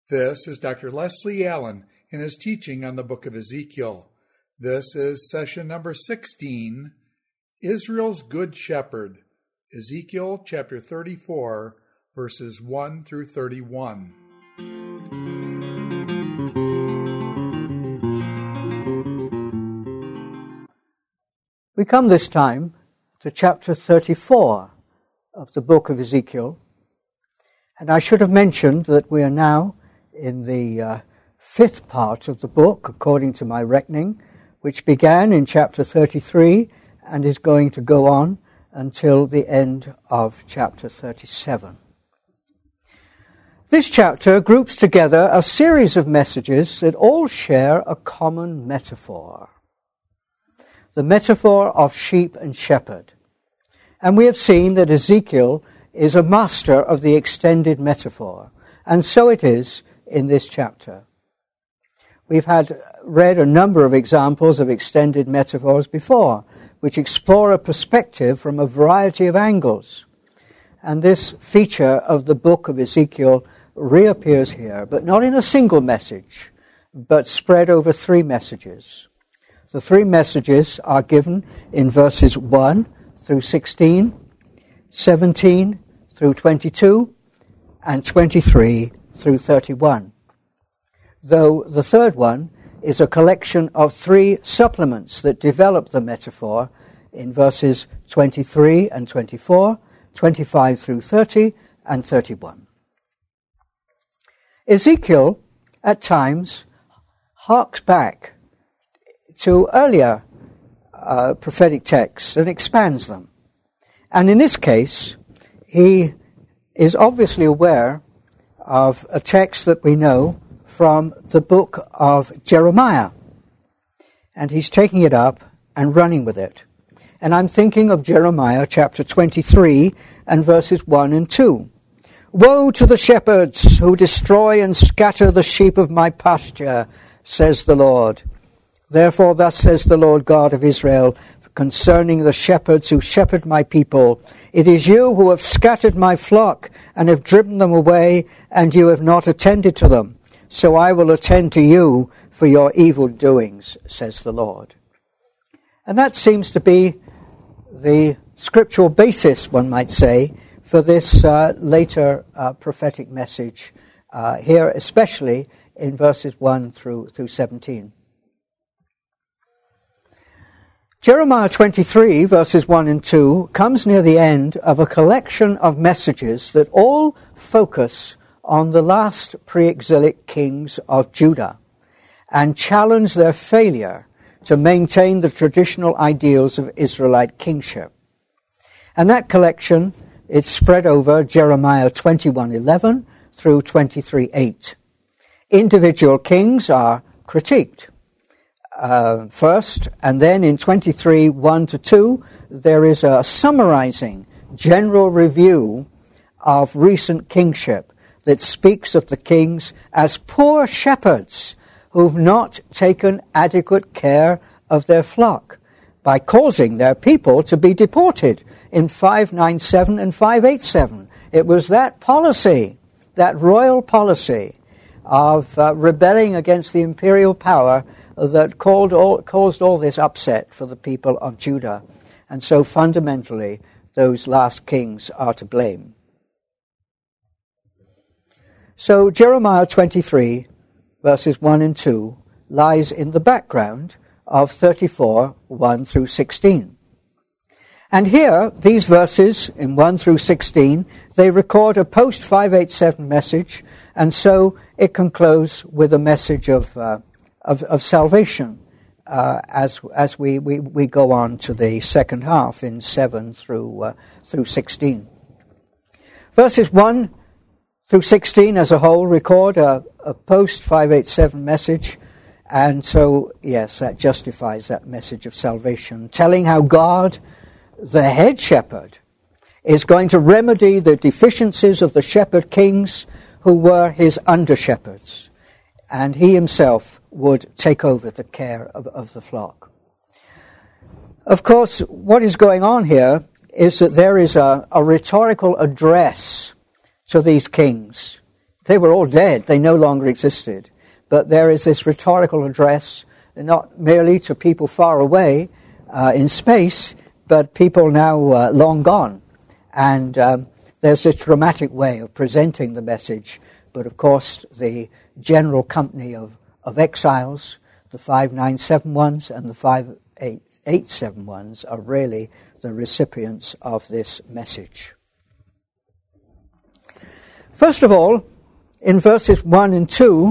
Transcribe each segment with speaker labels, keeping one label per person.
Speaker 1: This is Dr. Leslie Allen in his teaching on the book of Ezekiel. This is session number 16, Israel's Good Shepherd, Ezekiel chapter 34, verses 1 through 31.
Speaker 2: We come this time to chapter 34 of the book of Ezekiel, and I should have mentioned that we are now in the fifth part of the book, according to my reckoning, which began in chapter 33 and is going to go on until the end of chapter 37. This chapter groups together a series of messages that all share a common metaphor. The metaphor of sheep and shepherd. And we have seen that Ezekiel is a master of the extended metaphor, and so it is in this chapter. We've read a number of examples of extended metaphors before, which explore a perspective from a variety of angles. And this feature of the book of Ezekiel reappears here, but not in a single message, but spread over three messages. The three messages are given in verses 1 through 16, 17 through 22, and 23 through 31. Though the third one is a collection of three supplements that develop the metaphor in verses 23 and 24, 25 through 30, and 31. Ezekiel, at times, harks back to earlier prophetic texts and expands them. And in this case, he is obviously aware of a text that we know from the book of Jeremiah. And he's taking it up and running with it. And I'm thinking of Jeremiah chapter 23 and verses 1 and 2. Woe to the shepherds who destroy and scatter the sheep of my pasture, says the Lord. Therefore thus says the Lord God of Israel, concerning the shepherds who shepherd my people, it is you who have scattered my flock and have driven them away, and you have not attended to them. So I will attend to you for your evil doings, says the Lord. And that seems to be the scriptural basis, one might say, for this later prophetic message here, especially in verses 1 through 17. Jeremiah 23, verses 1 and 2, comes near the end of a collection of messages that all focus on the last pre-exilic kings of Judah and challenge their failure to maintain the traditional ideals of Israelite kingship. And that collection, it's spread over Jeremiah 21:11 through 23:8. Individual kings are critiqued. First, and then in 23, 1 to 2, there is a summarizing general review of recent kingship that speaks of the kings as poor shepherds who've not taken adequate care of their flock by causing their people to be deported in 597 and 587. It was that policy, that royal policy of rebelling against the imperial power that caused all this upset for the people of Judah. And so fundamentally, those last kings are to blame. So Jeremiah 23, verses 1 and 2, lies in the background of 34, 1 through 16. And here, these verses, in 1 through 16, they record a post-587 message, and so it can close with a message of salvation as we go on to the second half in 7 through 16. Verses 1 through 16 as a whole record a post-587 message, and so, yes, that justifies that message of salvation, telling how God, the head shepherd, is going to remedy the deficiencies of the shepherd kings who were his under-shepherds, and he himself would take over the care of the flock. Of course, what is going on here is that there is a rhetorical address to these kings They were all dead. They no longer existed. But there is this rhetorical address, not merely to people far away in space, but people now long gone. And there's this dramatic way of presenting the message. But of course, the general company of exiles, the 597 ones and the 587 ones, are really the recipients of this message. First of all, in verses 1 and 2,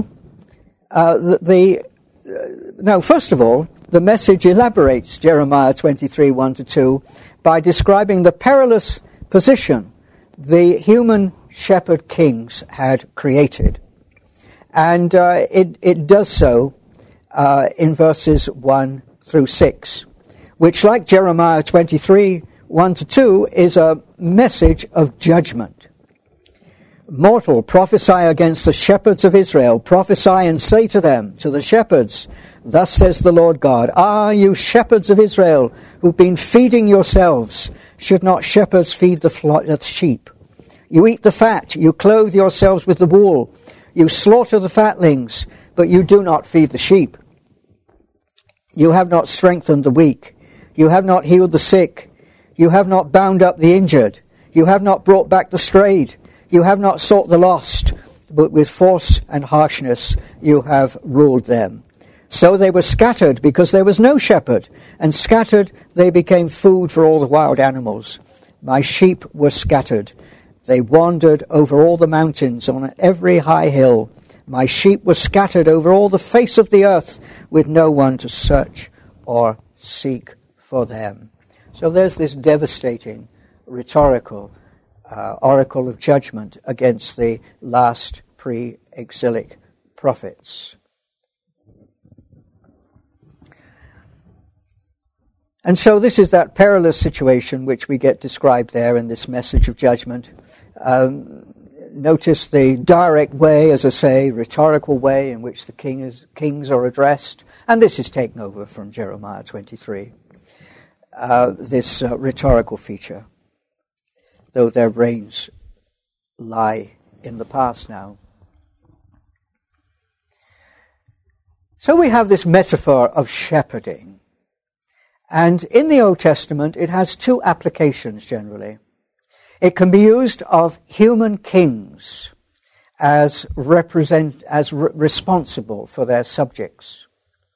Speaker 2: first of all, the message elaborates Jeremiah 23, 1-2, by describing the perilous position the human shepherd kings had created. And it does so in verses 1 through 6, which, like Jeremiah 23, 1-2, is a message of judgment. Mortal, prophesy against the shepherds of Israel. Prophesy and say to them, to the shepherds, thus says the Lord God, you shepherds of Israel, who've been feeding yourselves, should not shepherds feed the sheep? You eat the fat, you clothe yourselves with the wool, you slaughter the fatlings, but you do not feed the sheep. You have not strengthened the weak, you have not healed the sick, you have not bound up the injured, you have not brought back the strayed, you have not sought the lost, but with force and harshness you have ruled them. So they were scattered because there was no shepherd, and scattered they became food for all the wild animals. My sheep were scattered. They wandered over all the mountains on every high hill. My sheep were scattered over all the face of the earth, with no one to search or seek for them. So there's this devastating rhetorical oracle of judgment against the last pre-exilic prophets. And so this is that perilous situation which we get described there in this message of judgment. Notice the direct way, as I say, rhetorical way in which the kings are addressed. And this is taken over from Jeremiah 23, this rhetorical feature, though their reigns lie in the past now. So we have this metaphor of shepherding. And in the Old Testament, it has two applications generally. It can be used of human kings as responsible for their subjects.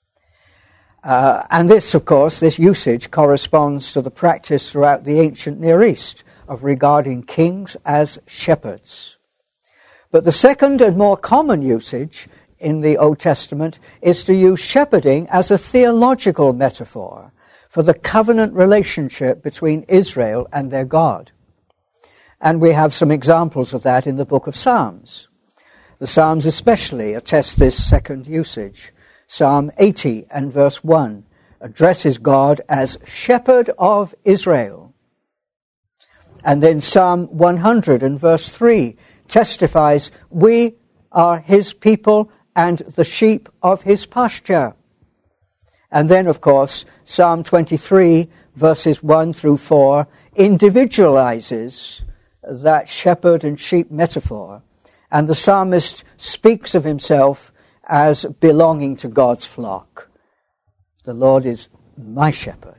Speaker 2: And this, of course, this usage corresponds to the practice throughout the ancient Near East of regarding kings as shepherds. But the second and more common usage in the Old Testament is to use shepherding as a theological metaphor for the covenant relationship between Israel and their God. And we have some examples of that in the book of Psalms. The Psalms especially attest this second usage. Psalm 80 and verse 1 addresses God as shepherd of Israel. And then Psalm 100 and verse 3 testifies, we are his people and the sheep of his pasture. And then, of course, Psalm 23 verses 1 through 4 individualizes that shepherd and sheep metaphor. And the psalmist speaks of himself as belonging to God's flock. The Lord is my shepherd.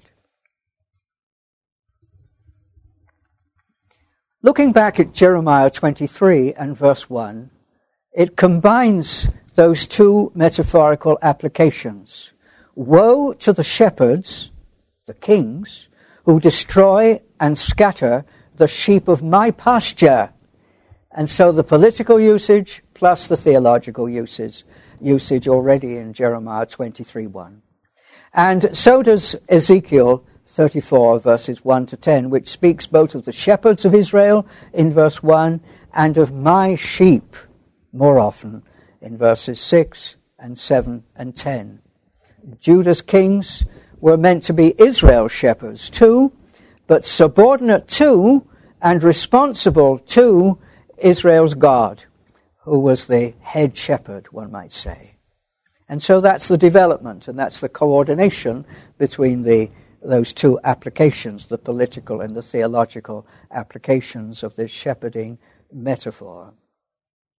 Speaker 2: Looking back at Jeremiah 23 and verse 1, it combines those two metaphorical applications. Woe to the shepherds, the kings, who destroy and scatter the sheep of my pasture. And so the political usage plus the theological usage already in Jeremiah 23:1. And so does Ezekiel 34 verses 1 to 10, which speaks both of the shepherds of Israel in verse 1 and of my sheep more often in verses 6 and 7 and 10. Judah's kings were meant to be Israel's shepherds too, but subordinate to and responsible to Israel's God, who was the head shepherd, one might say. And so that's the development, and that's the coordination between those two applications, the political and the theological applications of this shepherding metaphor.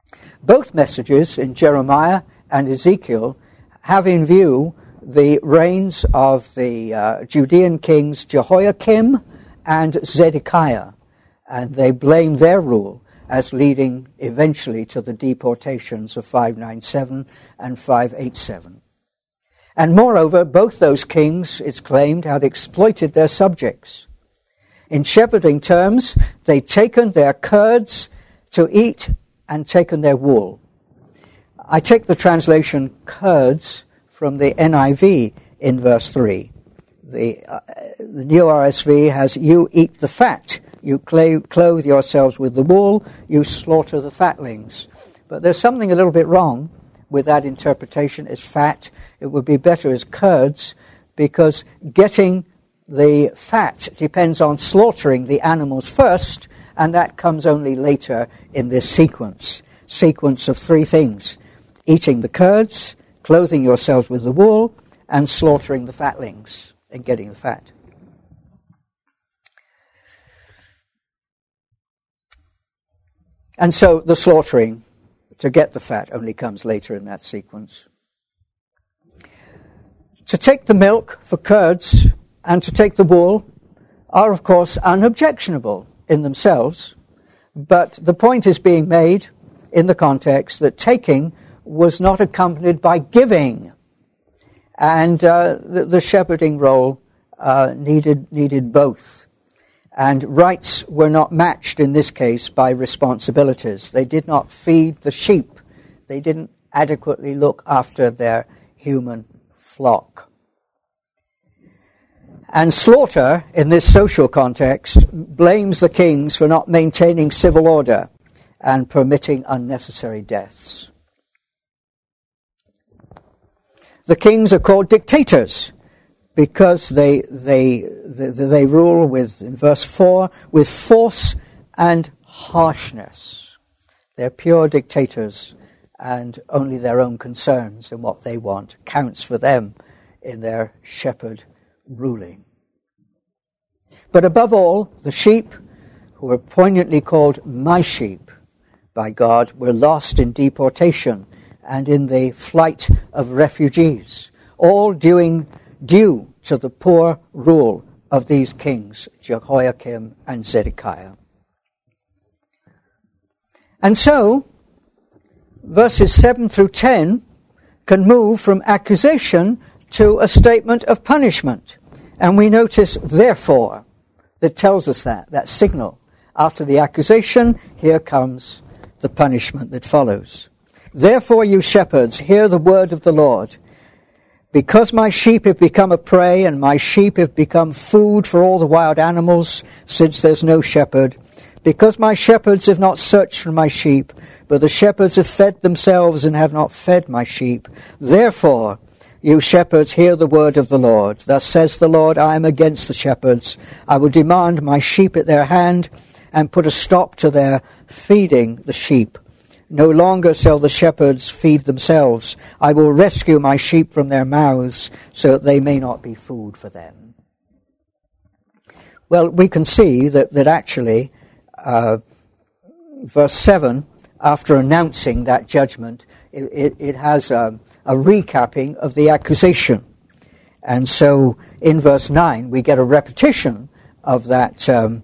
Speaker 2: Both messages in Jeremiah and Ezekiel have in view the reigns of the Judean kings Jehoiakim and Zedekiah, and they blame their rule as leading eventually to the deportations of 597 and 587. And moreover, both those kings, it's claimed, had exploited their subjects. In shepherding terms, they'd taken their curds to eat and taken their wool. I take the translation curds from the NIV in verse 3. The New RSV has, you eat the fat, you clothe yourselves with the wool, you slaughter the fatlings. But there's something a little bit wrong with that interpretation as fat. It would be better as curds, because getting the fat depends on slaughtering the animals first, and that comes only later in this sequence of three things: eating the curds, clothing yourselves with the wool, and slaughtering the fatlings and getting the fat. And so the slaughtering to get the fat only comes later in that sequence. To take the milk for curds and to take the wool are, of course, unobjectionable in themselves, but the point is being made in the context that taking was not accompanied by giving, and the shepherding role needed both. And rights were not matched in this case by responsibilities. They did not feed the sheep. They didn't adequately look after their human flock. And slaughter, in this social context, blames the kings for not maintaining civil order and permitting unnecessary deaths. The kings are called dictators because they rule with, in verse 4, with force and harshness. They're pure dictators, and only their own concerns and what they want counts for them in their shepherd ruling. But above all, the sheep, who are poignantly called my sheep by God, were lost in deportation and in the flight of refugees, all due to the poor rule of these kings, Jehoiakim and Zedekiah. And so, verses 7 through 10 can move from accusation to a statement of punishment. And we notice, therefore, that tells us that signal. After the accusation, here comes the punishment that follows. Therefore, you shepherds, hear the word of the Lord. Because my sheep have become a prey, and my sheep have become food for all the wild animals, since there's no shepherd, because my shepherds have not searched for my sheep, but the shepherds have fed themselves and have not fed my sheep. Therefore, you shepherds, hear the word of the Lord. Thus says the Lord, I am against the shepherds. I will demand my sheep at their hand and put a stop to their feeding the sheep. No longer shall the shepherds feed themselves. I will rescue my sheep from their mouths so that they may not be food for them. Well, we can see that actually verse 7, after announcing that judgment, it has a recapping of the accusation. And so in verse 9, we get a repetition of that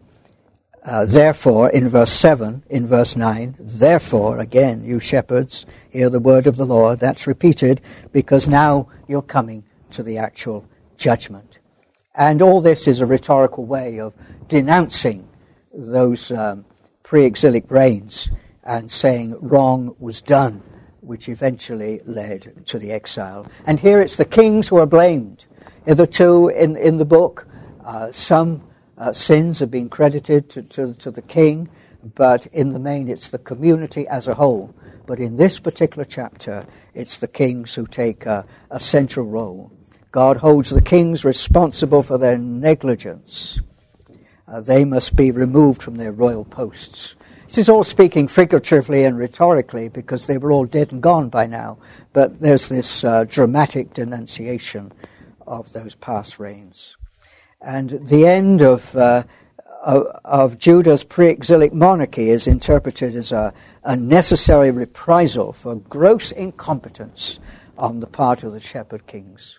Speaker 2: therefore in verse 7, in verse 9. Therefore, again, you shepherds, hear the word of the Lord. That's repeated because now you're coming to the actual judgment. And all this is a rhetorical way of denouncing those pre-exilic reigns and saying wrong was done, which eventually led to the exile. And here it's the kings who are blamed. Hitherto in the book, some sins have been credited to the king, but in the main it's the community as a whole. But in this particular chapter, it's the kings who take a central role. God holds the kings responsible for their negligence. They must be removed from their royal posts. This is all speaking figuratively and rhetorically because they were all dead and gone by now. But there's this dramatic denunciation of those past reigns. And the end of of Judah's pre-exilic monarchy is interpreted as a necessary reprisal for gross incompetence on the part of the shepherd kings.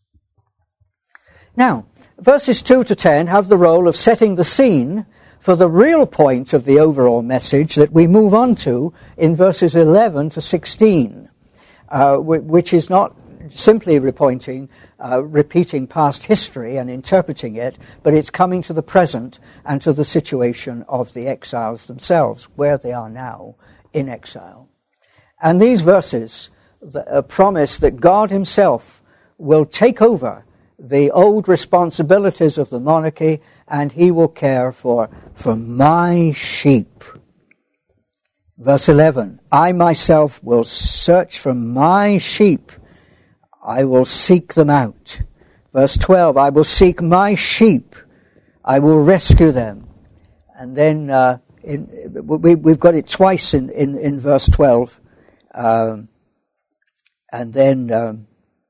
Speaker 2: Now, verses 2 to 10 have the role of setting the scene for the real point of the overall message that we move on to in verses 11 to 16, which is not simply repeating past history and interpreting it, but it's coming to the present and to the situation of the exiles themselves, where they are now in exile. And these verses promise that God himself will take over the old responsibilities of the monarchy, and he will care for my sheep. Verse 11, I myself will search for my sheep. I will seek them out. Verse 12, I will seek my sheep. I will rescue them. And then we've got it twice in verse 12. And then...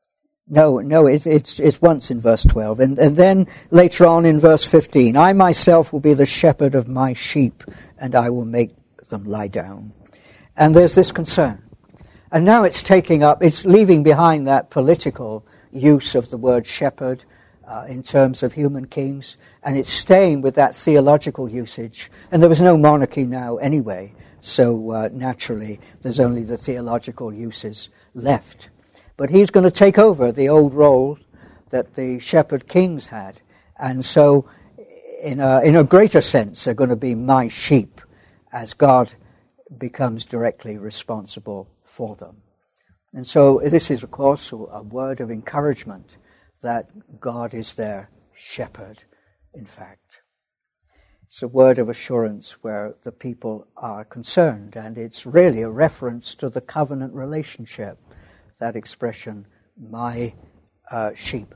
Speaker 2: it's once in verse 12. And then later on in verse 15, I myself will be the shepherd of my sheep, and I will make them lie down. And there's this concern. And now it's leaving behind that political use of the word shepherd in terms of human kings, and it's staying with that theological usage. And there was no monarchy now anyway, so naturally there's only the theological uses left. But he's going to take over the old role that the shepherd kings had. And so, in a greater sense, they're going to be my sheep as God becomes directly responsible for them. And so this is, of course, a word of encouragement that God is their shepherd, in fact. It's a word of assurance where the people are concerned, and it's really a reference to the covenant relationship. That expression, my sheep.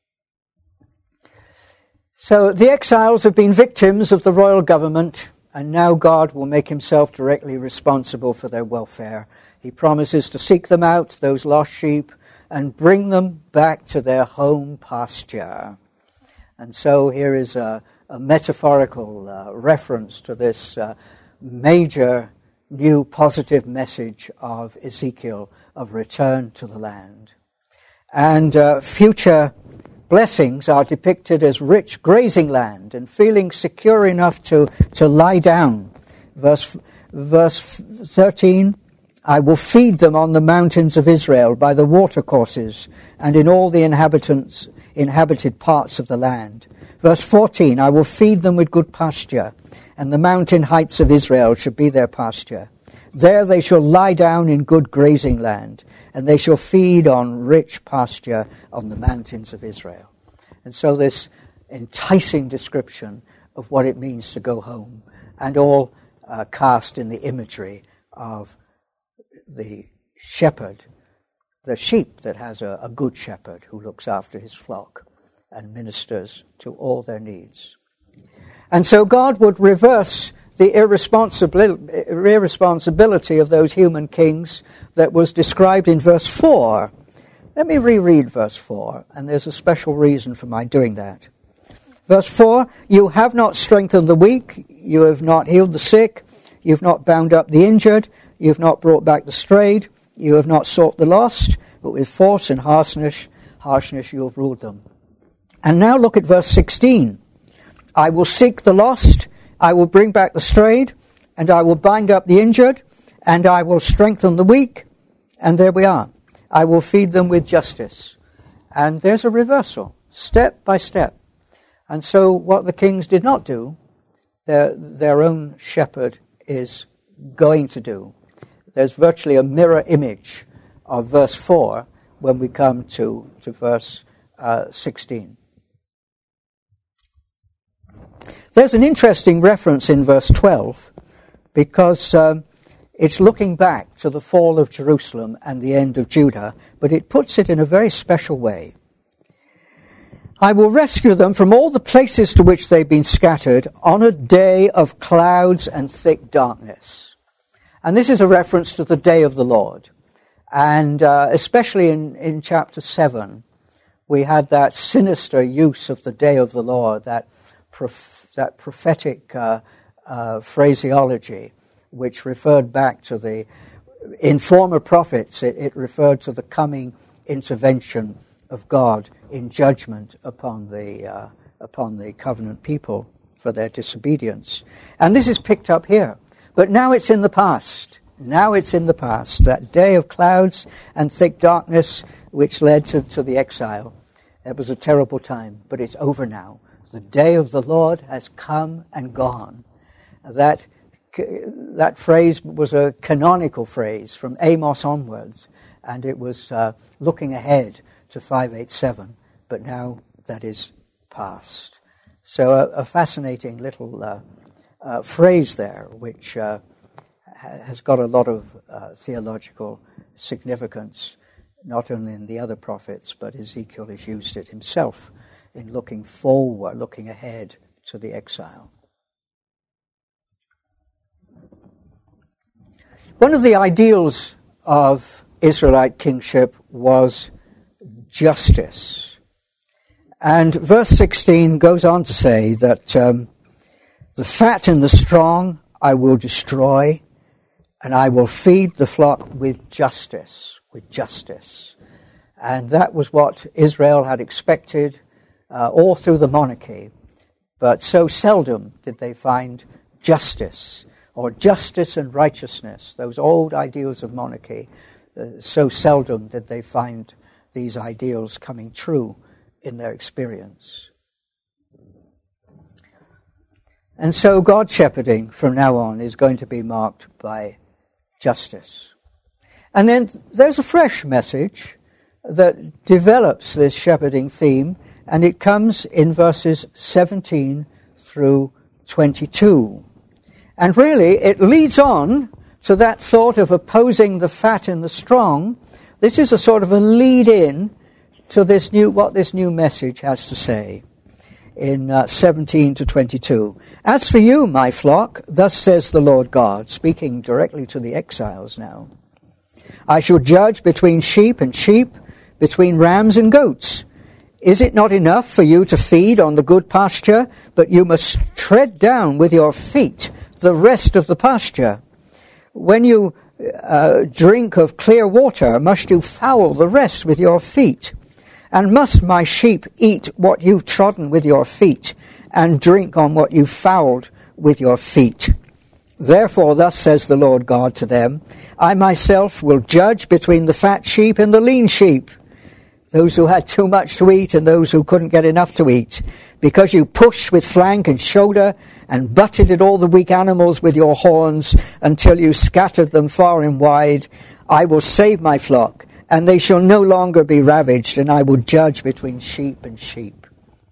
Speaker 2: So the exiles have been victims of the royal government, and now God will make himself directly responsible for their welfare. He promises to seek them out, those lost sheep, and bring them back to their home pasture. And so here is a metaphorical reference to this major new positive message of Ezekiel of return to the land. And future blessings are depicted as rich grazing land and feeling secure enough to lie down. Verse 13, I will feed them on the mountains of Israel by the watercourses and in all the inhabited parts of the land. Verse 14, I will feed them with good pasture, and the mountain heights of Israel shall be their pasture. There they shall lie down in good grazing land, and they shall feed on rich pasture on the mountains of Israel. And so this enticing description of what it means to go home, and all cast in the imagery of the shepherd, the sheep that has a good shepherd who looks after his flock and ministers to all their needs. And so God would reverse the irresponsibility of those human kings that was described in verse 4. Let me reread verse 4, and there's a special reason for my doing that. Verse 4, you have not strengthened the weak, you have not healed the sick, you have not bound up the injured, you have not brought back the strayed, you have not sought the lost, but with force and harshness you have ruled them. And now look at verse 16. I will seek the lost, I will bring back the strayed, and I will bind up the injured, and I will strengthen the weak. And there we are. I will feed them with justice. And there's a reversal, step by step. And so what the kings did not do, their own shepherd is going to do. There's virtually a mirror image of verse 4 when we come to verse 16. There's an interesting reference in verse 12 because it's looking back to the fall of Jerusalem and the end of Judah, but it puts it in a very special way. I will rescue them from all the places to which they've been scattered on a day of clouds and thick darkness. And this is a reference to the day of the Lord. And especially in chapter 7, we had that sinister use of the day of the Lord, that that prophetic phraseology, which referred back to in former prophets, it referred to the coming intervention of God in judgment upon the covenant people for their disobedience. And this is picked up here. But now it's in the past. Now it's in the past, that day of clouds and thick darkness which led to the exile. It was a terrible time, but it's over now. The day of the Lord has come and gone. That phrase was a canonical phrase from Amos onwards, and it was looking ahead to 587, but now that is past. So a fascinating little phrase there, which has got a lot of theological significance, not only in the other prophets, but Ezekiel has used it himself in looking forward, looking ahead to the exile. One of the ideals of Israelite kingship was justice. And verse 16 goes on to say that the fat and the strong I will destroy, and I will feed the flock with justice, And that was what Israel had expected all through the monarchy. But so seldom did they find justice, or justice and righteousness, those old ideals of monarchy. So seldom did they find these ideals coming true in their experience. And so God's shepherding from now on is going to be marked by justice. And then there's a fresh message that develops this shepherding theme, and it comes in verses 17 through 22. And really, it leads on to that thought of opposing the fat and the strong. This is a sort of a lead-in to what this new message has to say in 17 to 22. As for you, my flock, thus says the Lord God, speaking directly to the exiles now, I shall judge between sheep and sheep, between rams and goats. Is it not enough for you to feed on the good pasture, but you must tread down with your feet the rest of the pasture? When you drink of clear water, must you foul the rest with your feet? And must my sheep eat what you've trodden with your feet, and drink on what you've fouled with your feet? Therefore, thus says the Lord God to them, I myself will judge between the fat sheep and the lean sheep, those who had too much to eat and those who couldn't get enough to eat. Because you pushed with flank and shoulder and butted at all the weak animals with your horns until you scattered them far and wide, I will save my flock, and they shall no longer be ravaged, and I will judge between sheep and sheep.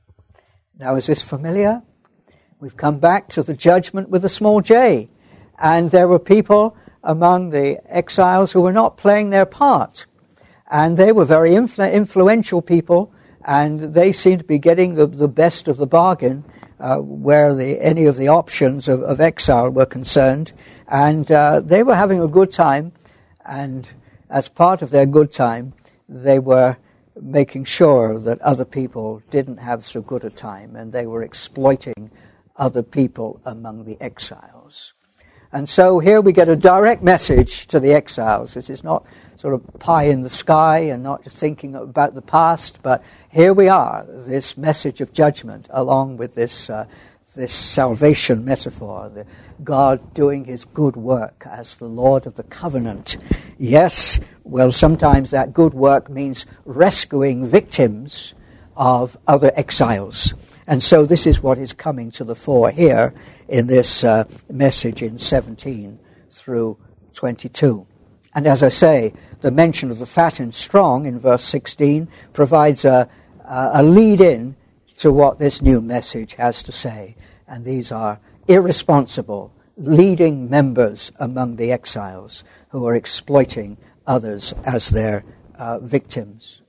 Speaker 2: Now, is this familiar? We've come back to the judgment with a small j, and there were people among the exiles who were not playing their part. And they were very influential people, and they seemed to be getting the best of the bargain where any of the options of exile were concerned. And they were having a good time, and as part of their good time, they were making sure that other people didn't have so good a time, and they were exploiting other people among the exiles. And so here we get a direct message to the exiles. This is not sort of pie in the sky and not thinking about the past, but here we are, this message of judgment, along with this salvation metaphor, the God doing his good work as the Lord of the covenant. Yes, well, sometimes that good work means rescuing victims of other exiles. And so this is what is coming to the fore here in this message in 17 through 22. And as I say, the mention of the fat and strong in verse 16 provides a lead-in to what this new message has to say. And these are irresponsible, leading members among the exiles who are exploiting others as their victims.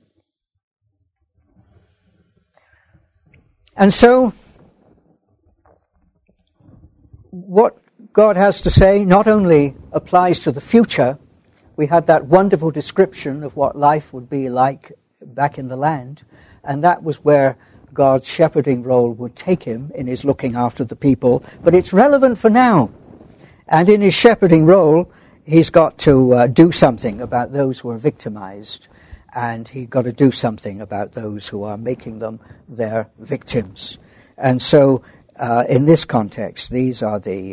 Speaker 2: And so, what God has to say not only applies to the future. We had that wonderful description of what life would be like back in the land, and that was where God's shepherding role would take him in his looking after the people, but it's relevant for now. And in his shepherding role, he's got to do something about those who are victimized, and he's got to do something about those who are making them their victims. And so, in this context, these are the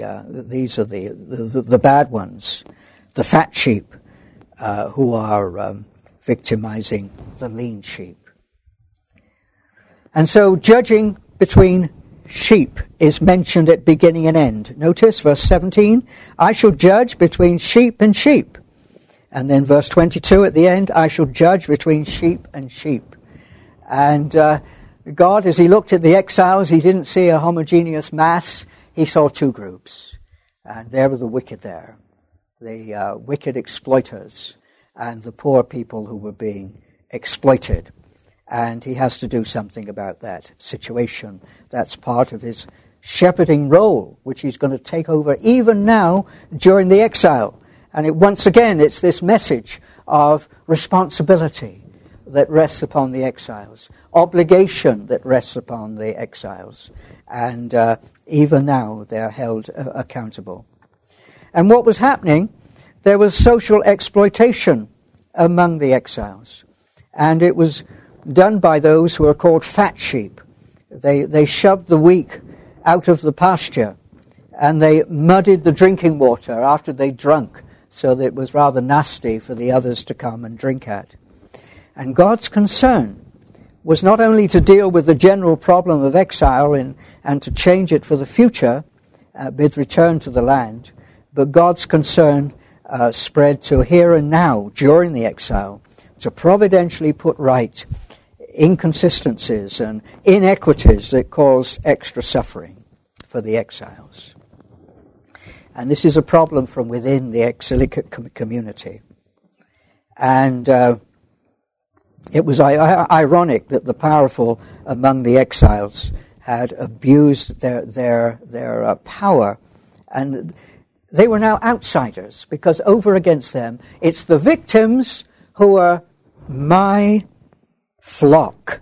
Speaker 2: bad ones, the fat sheep, who are victimizing the lean sheep. And so, judging between sheep is mentioned at beginning and end. Notice verse 17, I shall judge between sheep and sheep. And then verse 22 at the end, I shall judge between sheep and sheep. And God, as he looked at the exiles, he didn't see a homogeneous mass. He saw two groups. And there were the wicked there, the wicked exploiters, and the poor people who were being exploited. And he has to do something about that situation. That's part of his shepherding role, which he's going to take over even now during the exile. And once again, it's this message of responsibility that rests upon the exiles, obligation that rests upon the exiles. And even now, they're held accountable. And what was happening, there was social exploitation among the exiles. And it was done by those who are called fat sheep. They shoved the weak out of the pasture, and they muddied the drinking water after they drunk, so that it was rather nasty for the others to come and drink at. And God's concern was not only to deal with the general problem of exile and to change it for the future with return to the land, but God's concern spread to here and now during the exile to providentially put right inconsistencies and inequities that caused extra suffering for the exiles. And this is a problem from within the exilic community. And it was ironic that the powerful among the exiles had abused their power, and they were now outsiders, because over against them, it's the victims who are my flock.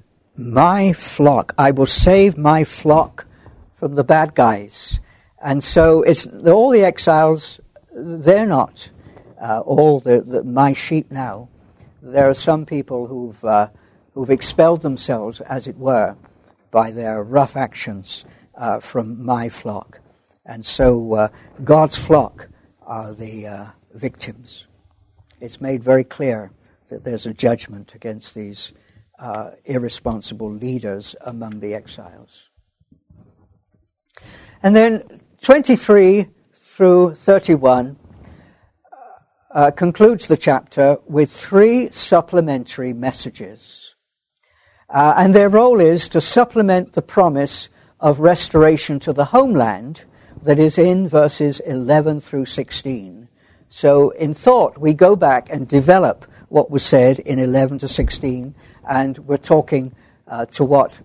Speaker 2: I will save my flock from the bad guys. And so it's all the exiles, they're not all my sheep now. There are some people who've expelled themselves, as it were, by their rough actions from my flock. And so God's flock are the victims. It's made very clear that there's a judgment against these irresponsible leaders among the exiles. And then 23 through 31 concludes the chapter with three supplementary messages. And their role is to supplement the promise of restoration to the homeland that is in verses 11 through 16. So in thought, we go back and develop what was said in 11 to 16, and we're talking to what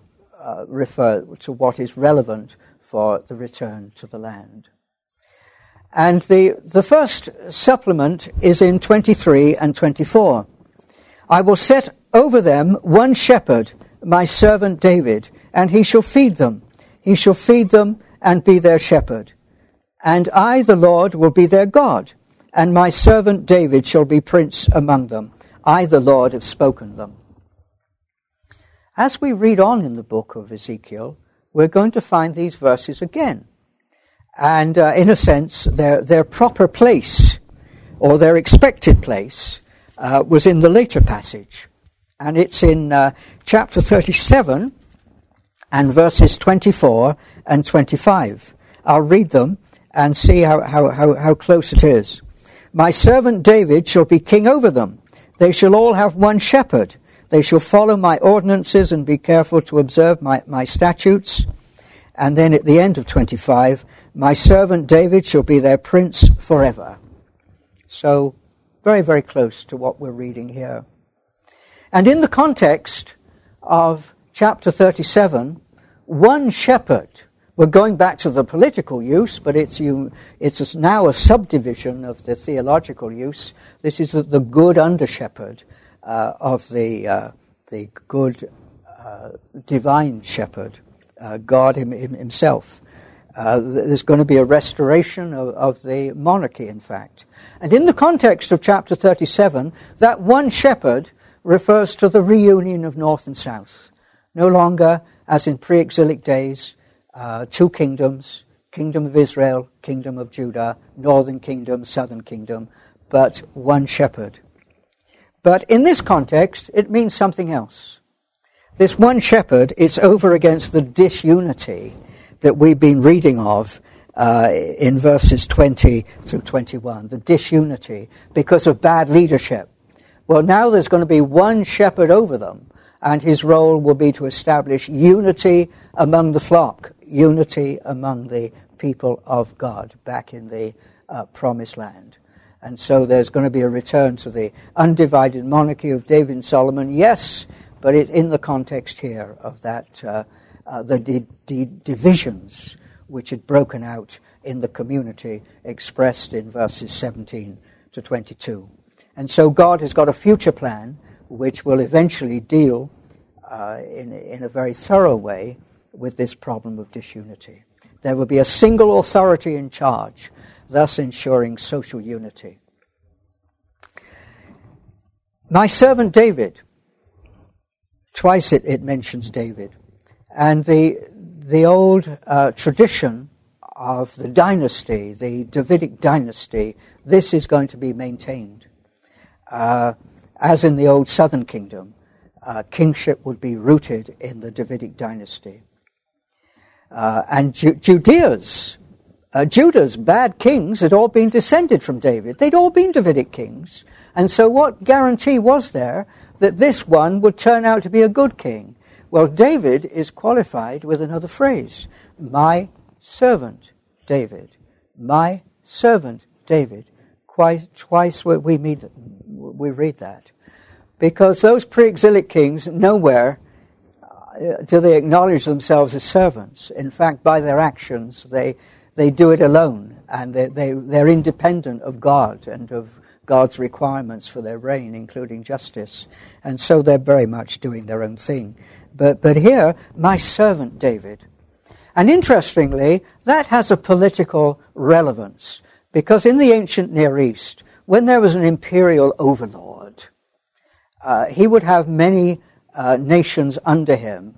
Speaker 2: is relevant for the return to the land. And the first supplement is in 23 and 24. I will set over them one shepherd, my servant David, and he shall feed them. He shall feed them and be their shepherd. And I, the Lord, will be their God, and my servant David shall be prince among them. I, the Lord, have spoken them. As we read on in the book of Ezekiel, we're going to find these verses again. And in a sense, their proper place, or their expected place, was in the later passage. And it's in chapter 37 and verses 24 and 25. I'll read them and see how close it is. My servant David shall be king over them. They shall all have one shepherd. They shall follow my ordinances and be careful to observe my statutes. And then at the end of 25, my servant David shall be their prince forever. So, very, very close to what we're reading here. And in the context of chapter 37, one shepherd, we're going back to the political use, but it's now a subdivision of the theological use. This is the good under-shepherd of the good divine shepherd, God himself. There's going to be a restoration of the monarchy, in fact. And in the context of chapter 37, that one shepherd refers to the reunion of north and south. No longer, as in pre-exilic days, two kingdoms, kingdom of Israel, kingdom of Judah, northern kingdom, southern kingdom, but one shepherd. But in this context, it means something else. This one shepherd, it's over against the disunity that we've been reading of in verses 20 through 21, the disunity because of bad leadership. Well, now there's going to be one shepherd over them, and his role will be to establish unity among the flock, unity among the people of God back in the promised land. And so there's going to be a return to the undivided monarchy of David and Solomon, yes, but it's in the context here of that, the divisions which had broken out in the community expressed in verses 17 to 22. And so God has got a future plan which will eventually deal in a very thorough way with this problem of disunity. There will be a single authority in charge, thus ensuring social unity. My servant David, twice it mentions David, and the old tradition of the dynasty, the Davidic dynasty, this is going to be maintained. As in the old southern kingdom, kingship would be rooted in the Davidic dynasty. And Judah's bad kings had all been descended from David. They'd all been Davidic kings. And so what guarantee was there that this one would turn out to be a good king? Well, David is qualified with another phrase. My servant David. My servant David. Twice we read that. Because those pre-exilic kings, nowhere do they acknowledge themselves as servants. In fact, by their actions, they do it alone, and they're independent of God and of God's requirements for their reign, including justice. And so they're very much doing their own thing. But here, my servant David. And interestingly, that has a political relevance, because in the ancient Near East, when there was an imperial overlord, he would have many nations under him,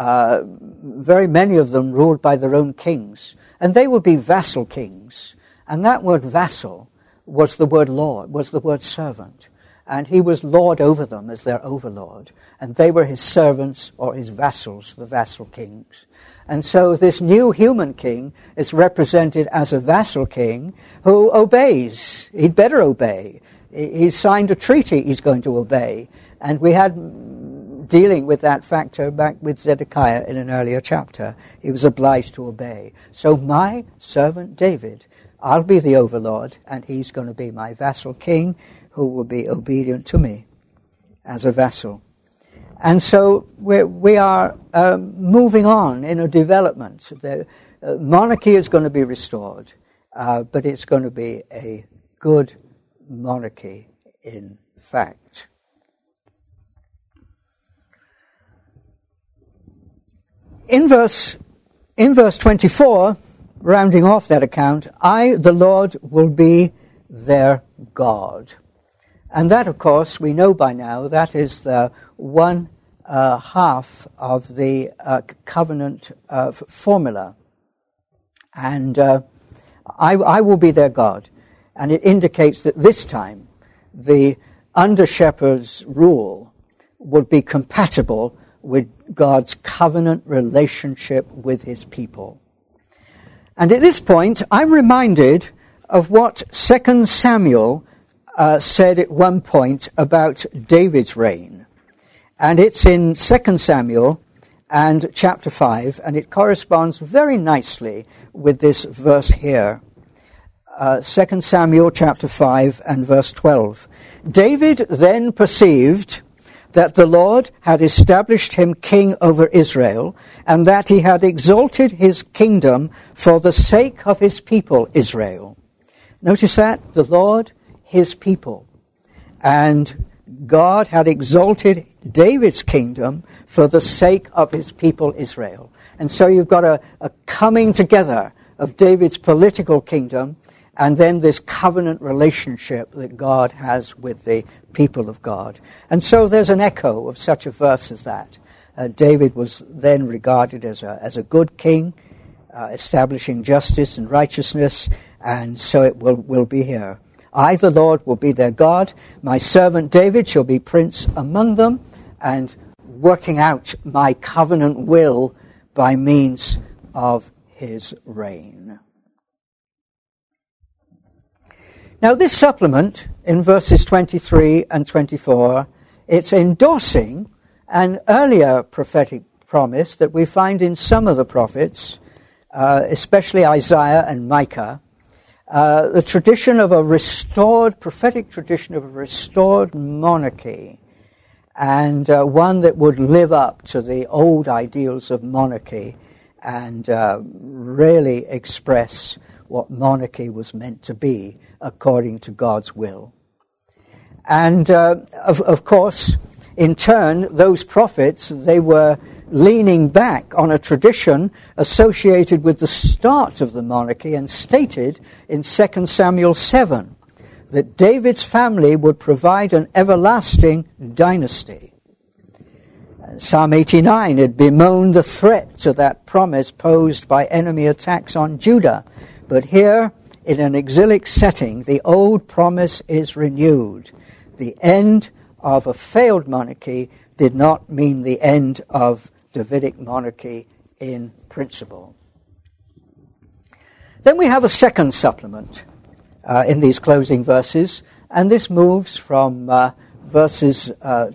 Speaker 2: very many of them ruled by their own kings, and they would be vassal kings. And that word vassal was the word lord, was the word servant. And he was lord over them as their overlord. And they were his servants or his vassals, the vassal kings. And so this new human king is represented as a vassal king who obeys. He'd better obey. He's signed a treaty he's going to obey. And we had dealing with that factor back with Zedekiah in an earlier chapter. He was obliged to obey. So my servant David, I'll be the overlord, and he's going to be my vassal king who will be obedient to me as a vassal. And so we are moving on in a development. The monarchy is going to be restored, but it's going to be a good monarchy in fact. In verse 24, rounding off that account, I, the Lord, will be their God. And that, of course, we know by now, that is the one half of the covenant formula. And I will be their God. And it indicates that this time the under-shepherd's rule would be compatible with God's covenant relationship with his people. And at this point, I'm reminded of what 2 Samuel said at one point about David's reign. And it's in 2 Samuel and chapter 5, and it corresponds very nicely with this verse here. 2 Samuel chapter 5 and verse 12. David then perceived that the Lord had established him king over Israel, and that he had exalted his kingdom for the sake of his people Israel. Notice that? The Lord, his people. And God had exalted David's kingdom for the sake of his people Israel. And so you've got a coming together of David's political kingdom and then this covenant relationship that God has with the people of God. And so there's an echo of such a verse as that. David was then regarded as a good king, establishing justice and righteousness, and so it will be here. I, the Lord, will be their God. My servant David shall be prince among them, and working out my covenant will by means of his reign. Now this supplement in verses 23 and 24, it's endorsing an earlier prophetic promise that we find in some of the prophets, especially Isaiah and Micah, the tradition of prophetic tradition of a restored monarchy, and one that would live up to the old ideals of monarchy and really express what monarchy was meant to be according to God's will. And of course, in turn, those prophets, they were leaning back on a tradition associated with the start of the monarchy and stated in 2 Samuel 7 that David's family would provide an everlasting dynasty. Psalm 89 had bemoaned the threat to that promise posed by enemy attacks on Judah. But here, in an exilic setting, the old promise is renewed. The end of a failed monarchy did not mean the end of Davidic monarchy in principle. Then we have a second supplement in these closing verses, and this moves from verses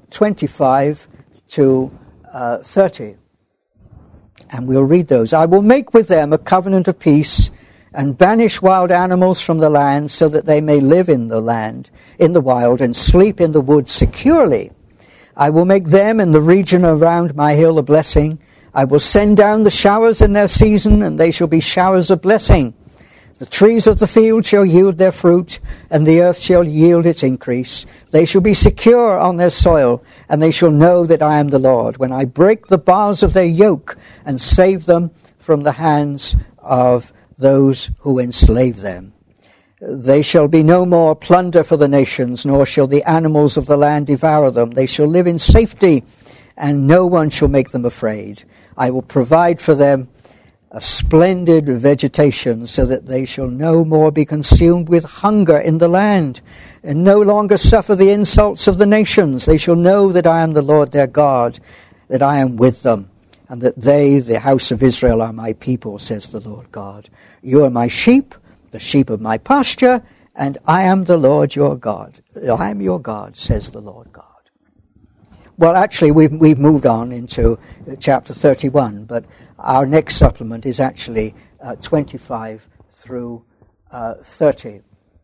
Speaker 2: 25 to 30. And we'll read those. I will make with them a covenant of peace and banish wild animals from the land so that they may live in the land, in the wild, and sleep in the woods securely. I will make them and the region around my hill a blessing. I will send down the showers in their season, and they shall be showers of blessing. The trees of the field shall yield their fruit, and the earth shall yield its increase. They shall be secure on their soil, and they shall know that I am the Lord, when I break the bars of their yoke and save them from the hands of those who enslave them. They shall be no more plunder for the nations, nor shall the animals of the land devour them. They shall live in safety, and no one shall make them afraid. I will provide for them a splendid vegetation, so that they shall no more be consumed with hunger in the land, and no longer suffer the insults of the nations. They shall know that I am the Lord their God, that I am with them, and that they, the house of Israel, are my people, says the Lord God. You are my sheep, the sheep of my pasture, and I am the Lord your God. I am your God, says the Lord God. Well, actually, we've moved on into chapter 31, but our next supplement is actually 25 through 30.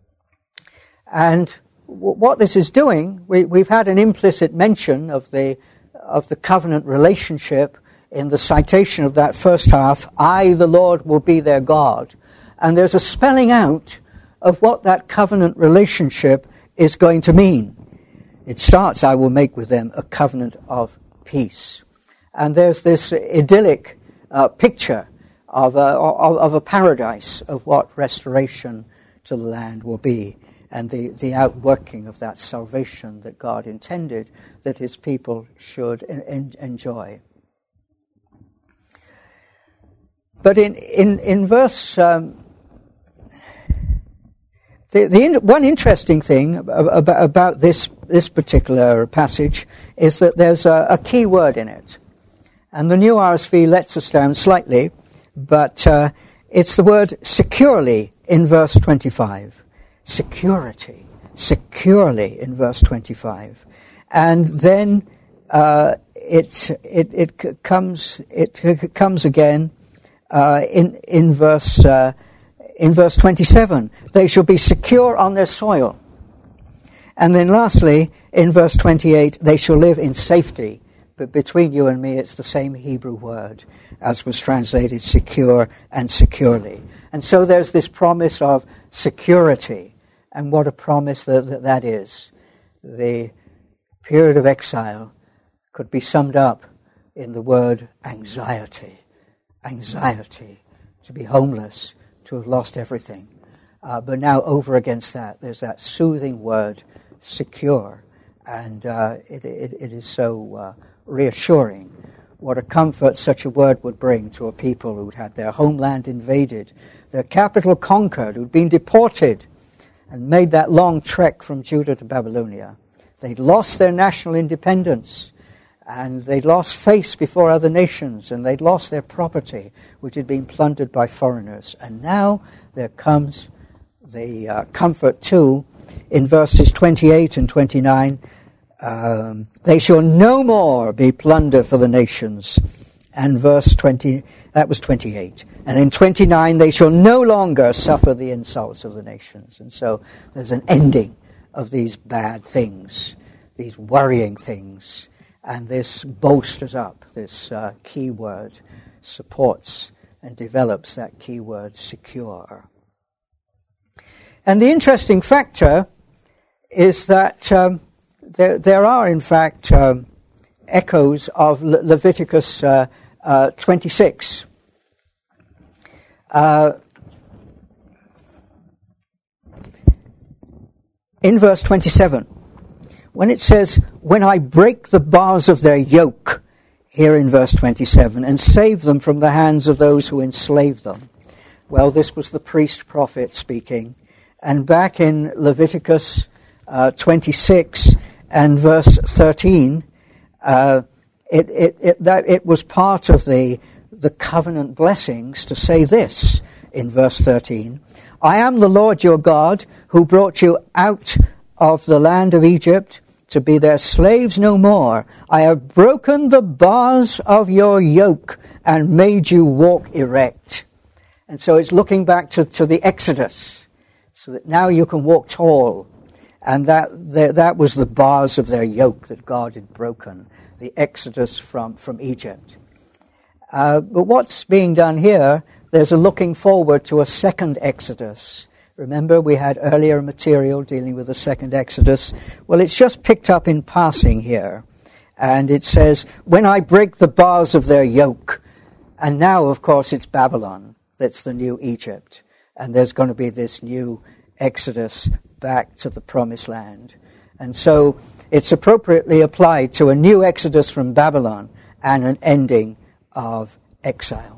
Speaker 2: And what this is doing, we've had an implicit mention of the covenant relationship in the citation of that first half, I, the Lord, will be their God. And there's a spelling out of what that covenant relationship is going to mean. It starts, I will make with them a covenant of peace. And there's this idyllic picture of a paradise, of what restoration to the land will be, and the outworking of that salvation that God intended that his people should enjoy. But in verse... one interesting thing about this particular passage is that there's a key word in it. And the New RSV lets us down slightly, but it's the word securely in verse 25. Security. Securely in verse 25. And then it comes again in verse 27, they shall be secure on their soil. And then lastly, in verse 28, they shall live in safety. But between you and me, it's the same Hebrew word as was translated secure and securely. And so there's this promise of security. And what a promise that is. The period of exile could be summed up in the word anxiety. Anxiety, to be homeless, to have lost everything. But now over against that, there's that soothing word, secure. And it is so reassuring. What a comfort such a word would bring to a people who'd had their homeland invaded, their capital conquered, who'd been deported and made that long trek from Judah to Babylonia. They'd lost their national independence, and they'd lost face before other nations, and they'd lost their property, which had been plundered by foreigners. And now there comes the comfort too in verses 28 and 29. They shall no more be plunder for the nations. And verse 20, that was 28. And in 29, they shall no longer suffer the insults of the nations. And so there's an ending of these bad things, these worrying things. And this bolsters up, this key word supports and develops that key word secure. And the interesting factor is that there are, in fact, echoes of Leviticus 26. In verse 27, when it says, when I break the bars of their yoke, here in verse 27, and save them from the hands of those who enslave them. Well, this was the priest prophet speaking. And back in Leviticus 26 and verse 13, it was part of the covenant blessings to say this in verse 13. I am the Lord your God who brought you out of the land of Egypt to be their slaves no more. I have broken the bars of your yoke and made you walk erect. And so it's looking back to the Exodus, so that now you can walk tall. And that was the bars of their yoke that God had broken, the Exodus from Egypt. But what's being done here, there's a looking forward to a second Exodus. Remember, we had earlier material dealing with the second Exodus. Well, it's just picked up in passing here. And it says, when I break the bars of their yoke. And now, of course, it's Babylon that's the new Egypt. And there's going to be this new Exodus back to the Promised Land. And so it's appropriately applied to a new Exodus from Babylon and an ending of exile.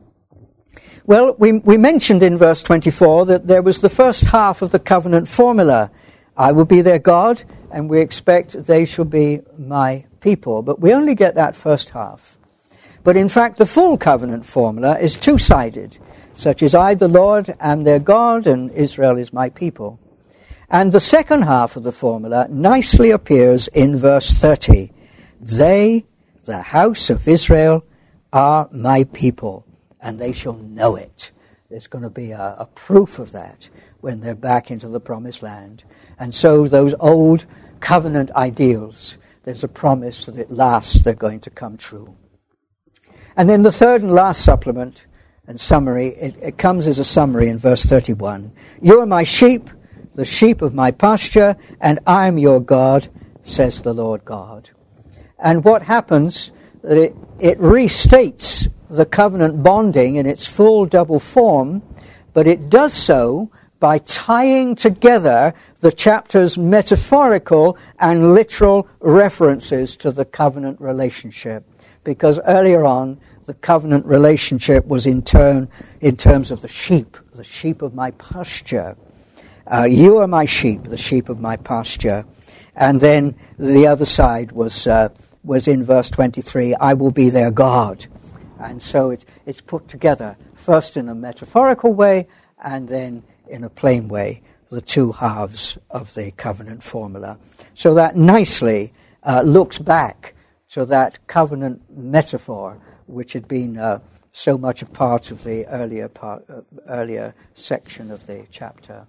Speaker 2: Well, we mentioned in verse 24 that there was the first half of the covenant formula. I will be their God, and we expect they shall be my people. But we only get that first half. But in fact, the full covenant formula is two-sided, such as I, the Lord, am their God, and Israel is my people. And the second half of the formula nicely appears in verse 30. They, the house of Israel, are my people, and they shall know it. There's going to be a proof of that when they're back into the Promised Land. And so those old covenant ideals, there's a promise that at last they're going to come true. And then the third and last supplement and summary, it comes as a summary in verse 31. You are my sheep, the sheep of my pasture, and I am your God, says the Lord God. And what happens, that it restates the covenant bonding in its full double form, but it does so by tying together the chapter's metaphorical and literal references to the covenant relationship. Because earlier on, the covenant relationship was in terms of the sheep of my pasture. You are my sheep, the sheep of my pasture. And then the other side was in verse 23, I will be their God. And so it's put together, first in a metaphorical way, and then in a plain way, the two halves of the covenant formula. So that nicely looks back to that covenant metaphor, which had been so much a part of the earlier section of the chapter.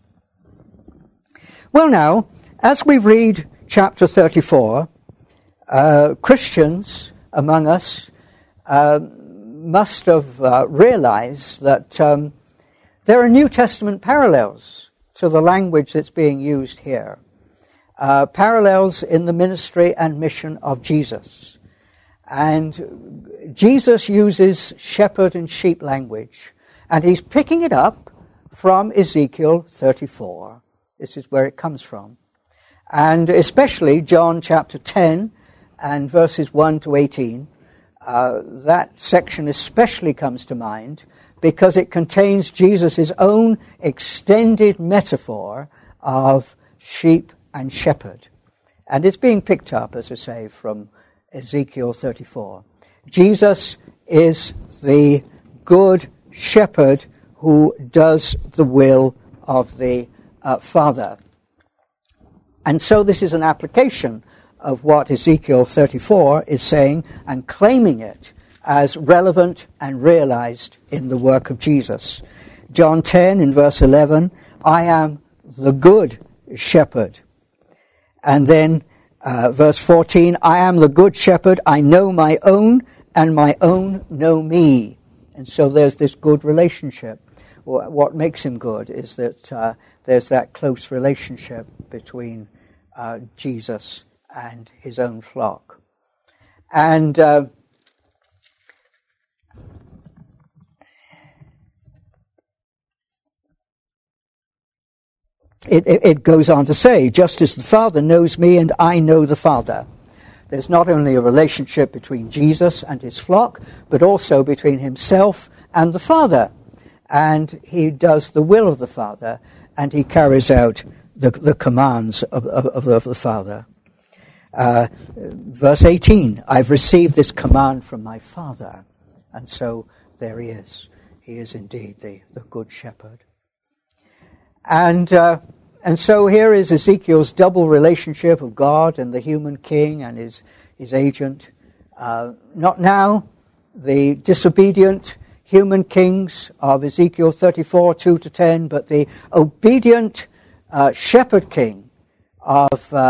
Speaker 2: Well now, as we read chapter 34, Christians among us must have realized that there are New Testament parallels to the language that's being used here. parallels in the ministry and mission of Jesus. And Jesus uses shepherd and sheep language, and he's picking it up from Ezekiel 34. This is where it comes from. And especially John chapter 10 and verses 1 to 18. That section especially comes to mind because it contains Jesus' own extended metaphor of sheep and shepherd. And it's being picked up, as I say, from Ezekiel 34. Jesus is the good shepherd who does the will of the Father. And so this is an application of what Ezekiel 34 is saying and claiming it as relevant and realized in the work of Jesus. John 10 in verse 11, I am the good shepherd. And then verse 14, I am the good shepherd, I know my own, and my own know me. And so there's this good relationship. What makes him good is that there's that close relationship between Jesus and his own flock. And it goes on to say, just as the Father knows me and I know the Father. There's not only a relationship between Jesus and his flock, but also between himself and the Father. And he does the will of the Father, and he carries out the commands of the Father. Verse 18, I've received this command from my Father. And so there he is. He is indeed the good shepherd. And so here is Ezekiel's double relationship of God and the human king and his agent. Not now the disobedient human kings of Ezekiel 34, 2-10, but the obedient shepherd king of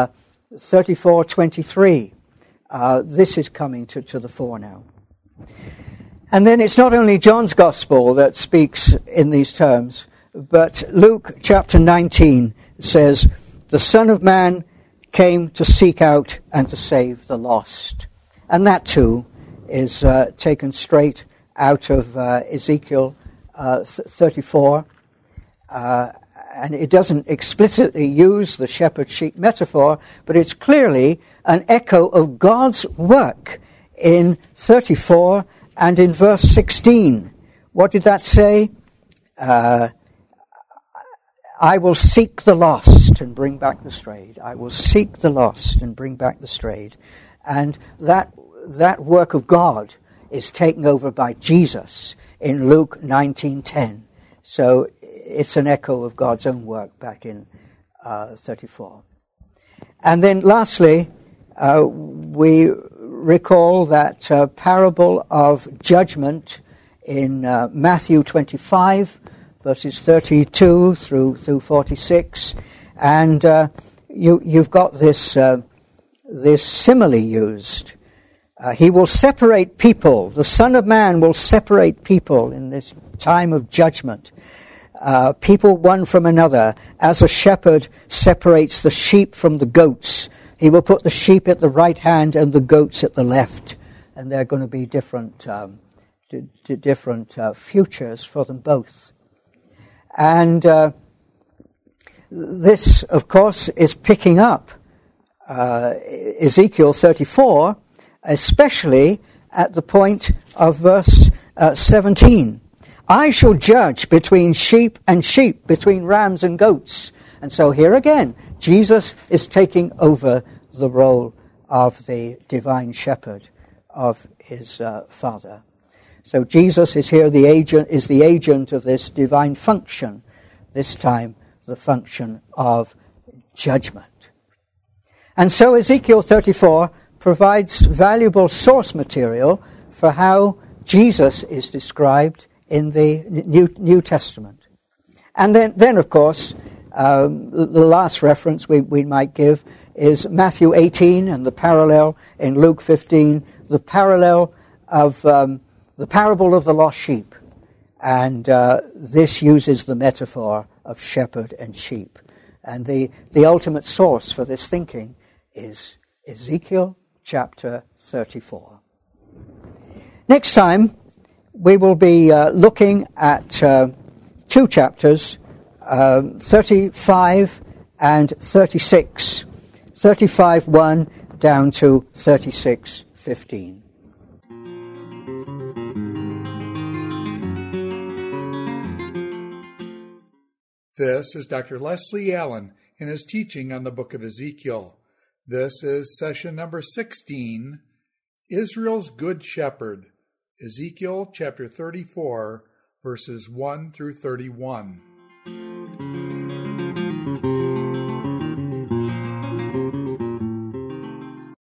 Speaker 2: 34:23. This is coming to the fore now. And then it's not only John's gospel that speaks in these terms, but Luke chapter 19 says, the Son of Man came to seek out and to save the lost. And that too is taken straight out of Ezekiel 34. And it doesn't explicitly use the shepherd-sheep metaphor, but it's clearly an echo of God's work in 34 and in verse 16. What did that say? I will seek the lost and bring back the strayed. I will seek the lost and bring back the strayed. And that work of God is taken over by Jesus in Luke 19:10. So it's an echo of God's own work back in 34. And then lastly, we recall that parable of judgment in Matthew 25, verses 32 through 46. And you've got this simile used. He will separate people. The Son of Man will separate people in this time of judgment. People one from another, as a shepherd separates the sheep from the goats. He will put the sheep at the right hand and the goats at the left. And they're going to be different futures for them both. And this, of course, is picking up Ezekiel 34, especially at the point of verse 17. I shall judge between sheep and sheep, between rams and goats. And so here again, Jesus is taking over the role of the divine shepherd of his Father. So Jesus is here the agent of this divine function, this time the function of judgment. And so Ezekiel 34 provides valuable source material for how Jesus is described in the New Testament. And then of course, the last reference we might give is Matthew 18 and the parallel in Luke 15, the parallel of the parable of the lost sheep. And this uses the metaphor of shepherd and sheep. And the ultimate source for this thinking is Ezekiel chapter 34. Next time, we will be looking at two chapters, 35 and 36. 35:1 down to 36:15.
Speaker 1: This is Dr. Leslie Allen in his teaching on the book of Ezekiel. This is session number 16, Israel's Good Shepherd, Ezekiel chapter 34, verses 1 through 31.